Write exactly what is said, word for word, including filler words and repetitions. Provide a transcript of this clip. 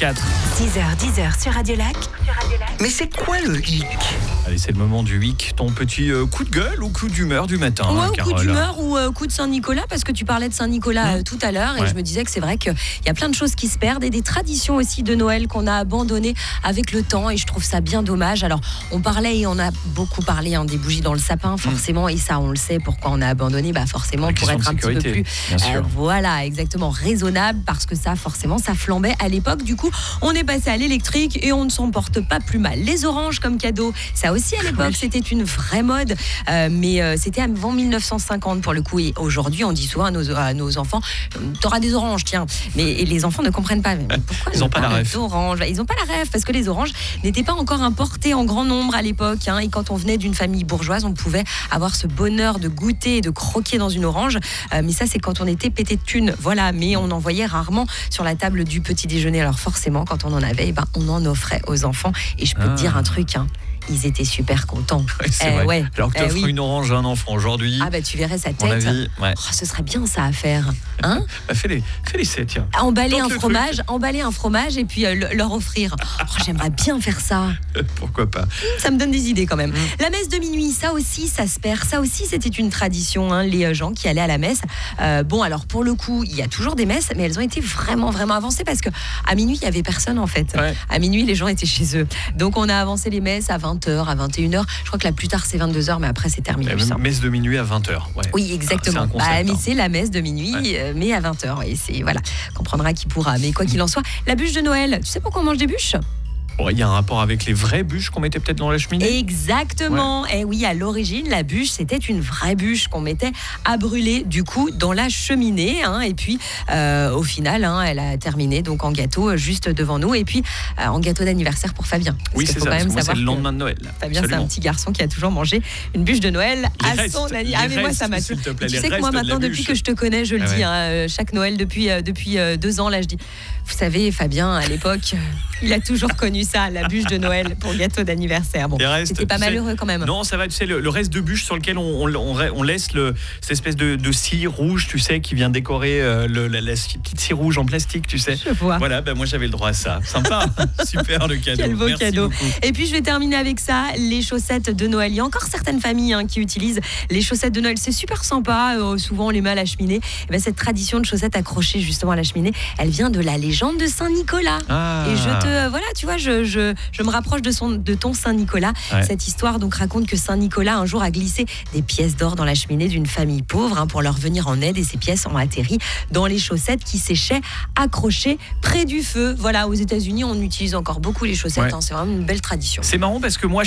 quatre. six heures, dix heures sur Radio Lac. Mais c'est quoi le hic ? Allez, c'est le moment du hic. Ton petit euh, coup de gueule ou coup d'humeur du matin, Ouais, hein, ou coup Carole. d'humeur ou euh, coup de Saint-Nicolas, parce que tu parlais de Saint-Nicolas euh, tout à l'heure, et Ouais. je me disais que c'est vrai qu'il y a plein de choses qui se perdent et des traditions aussi de Noël qu'on a abandonnées avec le temps, et je trouve ça bien dommage. Alors, on parlait et on a beaucoup parlé hein, des bougies dans le sapin, forcément, et ça, on le sait, pourquoi on a abandonné, bah forcément La pour question être de un petit peu sécurité, plus, bien sûr. voilà, exactement, raisonnable, parce que ça, forcément, ça flambait à l'époque. Du coup, on est passé à l'électrique et on ne s'en porte pas plus mal. Les oranges comme cadeau, ça aussi à l'époque, Oui. c'était une vraie mode, euh, mais euh, c'était avant dix-neuf cent cinquante pour le coup. Et aujourd'hui, on dit souvent à nos, à nos enfants, t'auras des oranges, tiens. Mais et les enfants ne comprennent pas. Mais pourquoi Ils on ont pas la parle ref. d'oranges ? Ils n'ont pas la ref parce que les oranges n'étaient pas encore importées en grand nombre à l'époque. Hein, et quand on venait d'une famille bourgeoise, on pouvait avoir ce bonheur de goûter et de croquer dans une orange. Euh, mais ça, c'est quand on était pété de thunes. Voilà. Mais on en voyait rarement sur la table du petit déjeuner. Alors forcément, quand on en avait, eh ben, on en offrait aux enfants. Et je peux Ah. te dire un truc, hein, ils étaient super contents. Ouais, c'est Eh vrai. ouais. Alors que Eh tu offres oui. une orange à un enfant aujourd'hui, Ah bah tu verrais sa à tête. mon avis, ouais. Oh, ce serait bien ça à faire. Hein Bah, fais-les, fais-les sept, tiens. Emballer Tente un le fromage, emballer un fromage et puis euh, le- leur offrir. Oh, j'aimerais bien faire ça. Pourquoi pas. Ça me donne des idées quand même. Mm. La messe de minuit, ça aussi, ça se perd. Ça aussi, c'était une tradition, hein, les euh, gens qui allaient à la messe. Euh, bon, alors pour le coup, il y a toujours des messes, mais elles ont été vraiment, vraiment avancées parce que à minuit, il y avait personne en fait. Ouais. À minuit, les gens étaient chez eux. Donc on a avancé les messes à vingt heures, à vingt et une heures. Je crois que la plus tard, c'est vingt-deux heures, mais après, c'est terminé. La ça. messe de minuit à vingt heures. Ouais. Oui, exactement. Ah, c'est un concept, Bah, mais hein. c'est la messe de minuit, Ouais. euh, mais à vingt heures. Et c'est, voilà, comprendra qui pourra. Mais quoi qu'il en soit, la bûche de Noël, tu sais pourquoi on mange des bûches ? Ouais, il y a un rapport avec les vraies bûches qu'on mettait peut-être dans la cheminée. Exactement. Et oui, à l'origine, la bûche, c'était une vraie bûche qu'on mettait à brûler, du coup, dans la cheminée. Hein, et puis, euh, au final, hein, elle a terminé donc en gâteau euh, juste devant nous. Et puis, euh, en gâteau d'anniversaire pour Fabien. Parce Oui, qu'il c'est faut ça. quand Parce même que moi, c'est savoir le que lendemain de Noël. Fabien, c'est un Absolument. petit garçon qui a toujours mangé une bûche de Noël Les à restes, son les anniversaire. Ah, mais moi, ça m'a restes, s'il te plaît, Tu les sais que moi, restes de la maintenant, depuis bûche. que je te connais, je le Ah ouais. dis, hein, euh, chaque Noël depuis, euh, depuis euh, deux ans, là, je dis, vous savez, Fabien, à l'époque, euh, il a toujours connu ça, la bûche de Noël pour gâteau d'anniversaire. Bon, Les restes, c'était pas tu sais, malheureux quand même. Non, ça va, tu sais, le, le reste de bûche sur lequel on, on, on, on laisse le, cette espèce de, de cire rouge, tu sais, qui vient décorer euh, le, la, la petite cire rouge en plastique, tu sais. Je vois. Voilà, ben moi j'avais le droit à ça. Sympa, super le cadeau. Quel beau Merci cadeau. beaucoup. Et puis je vais terminer avec ça, les chaussettes de Noël. Il y a encore certaines familles hein, qui utilisent les chaussettes de Noël. C'est super sympa, euh, souvent on les met à la cheminée. Et ben, cette tradition de chaussettes accrochées justement à la cheminée, elle vient de la légende de Saint-Nicolas. Ah. Et je te, euh, voilà, tu vois, je, je, je me rapproche de, son, de ton Saint-Nicolas. Ouais. Cette histoire donc raconte que Saint-Nicolas un jour a glissé des pièces d'or dans la cheminée d'une famille pauvre hein, pour leur venir en aide, et ces pièces ont atterri dans les chaussettes qui séchaient accrochées près du feu. Voilà, aux États-Unis, on utilise encore beaucoup les chaussettes. Ouais. Hein, c'est vraiment une belle tradition. C'est marrant parce que moi,